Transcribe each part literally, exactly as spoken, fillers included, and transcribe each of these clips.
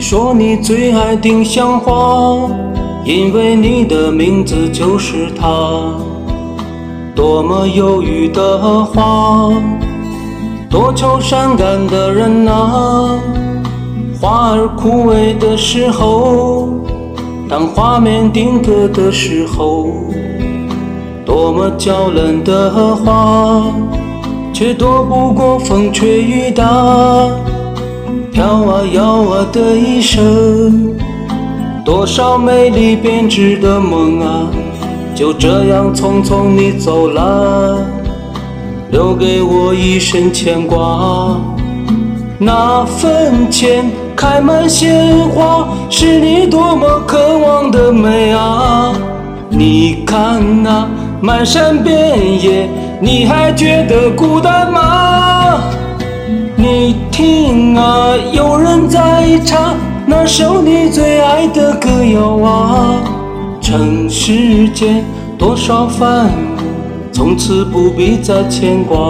说你最爱丁香花，因为你的名字就是它。多么忧郁的花，多愁善感的人啊，花儿枯萎的时候，当画面定格的时候，多么娇嫩的花，却躲不过风吹雨打，飘啊摇啊的一生，多少美丽编织的梦啊，就这样匆匆你走了，留给我一生牵挂。那坟前开满鲜花，是你多么渴望的美啊！你看啊，漫山遍野，你还觉得孤单吗？你听啊，有人在唱那首你最爱的歌谣啊。尘世间多少烦恼，从此不必再牵挂。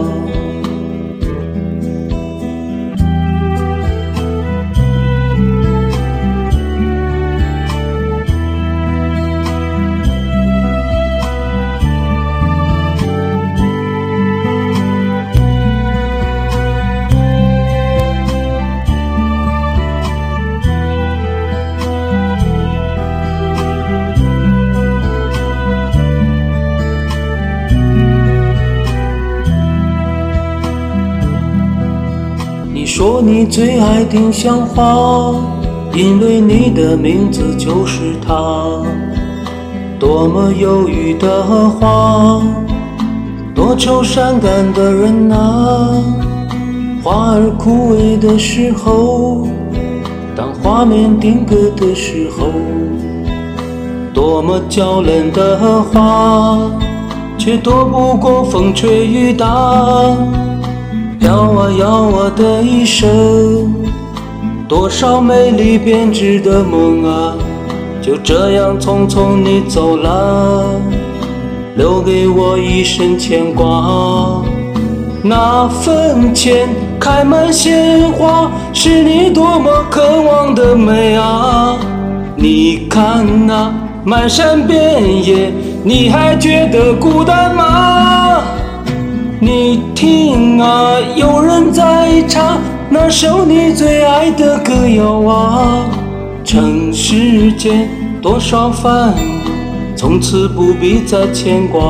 你说你最爱丁香花，因为你的名字就是它。多么忧郁的花，多愁善感的人啊，花儿枯萎的时候，当画面定格的时候，多么娇嫩的花，却躲不过风吹雨打，摇啊摇啊的一生，多少美丽编织的梦啊，就这样匆匆你走了，留给我一生牵挂。那坟前开满鲜花，是你多么渴望的美啊！你看啊，漫山遍野，你还觉得孤单吗？你听啊，有人在唱那首你最爱的歌谣啊。尘世间多少烦恼，从此不必再牵挂。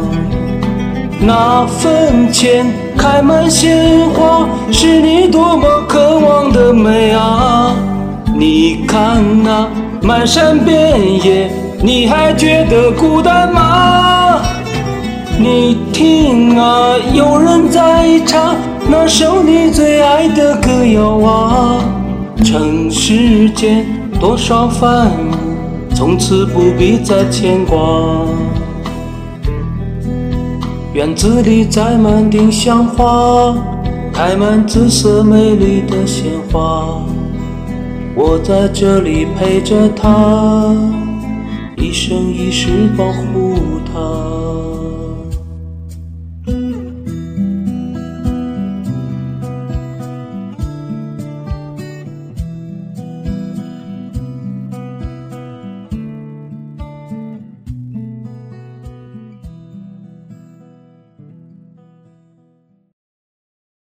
那坟前开满鲜花，是你多么渴望的美啊！你看啊，漫山遍野，你还觉得孤单吗？你听啊，有人在唱那首你最爱的歌谣啊。尘世间多少烦恼，从此不必再牵挂。院子里栽满丁香花，开满紫色美丽的鲜花，我在这里陪着她，一生一世保护她。